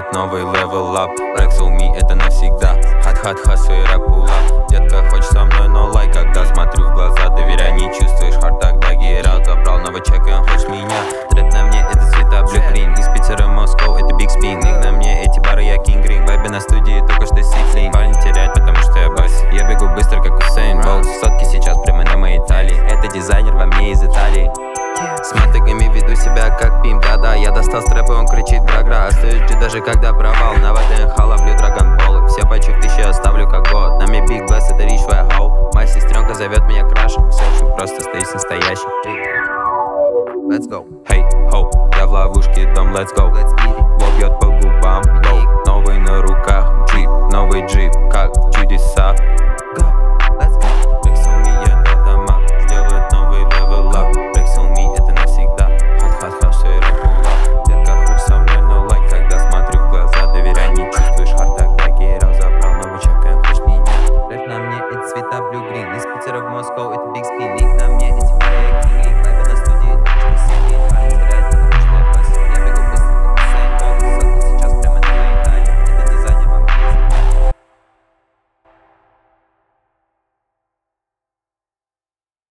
новый level up. Rexel me, это навсегда. Хат-хат, хасу и рэп улап. Детка, хочешь со мной, но лайк. Когда смотрю в глаза, доверяй, не чувствуешь. Хард тогда гейрал, забрал новый чек, и он хочет меня. Трэп на мне, это цвета Blue Green. Из Питера, Москва, это Big Spin. Ник на мне, эти бары, я King Green. Вайбы на студии, только что сиклин. Парень теряет, потому что я бас. Я бегу быстро, как Усейн Болт. Сотки сейчас прямо на моей талии. Это дизайнер во мне из Италии. С мотыгами веду себя как пимп, да-да. Я достал стрэп, и он кричит гра-гра. Остаюсь G даже когда провал. На ВДНХ ловлю драгонболы. Все пачу в 1000 оставлю как год. На мне Big Bless, это рич твоя хоу. Моя сестренка зовет меня крашем. Все очень просто, стоишь настоящим. Let's go. Hey, ho, я в ловушке, дом, let's go. Лоб бьет по губам, go. Новый на руках, джип, новый джип, как в чудеса.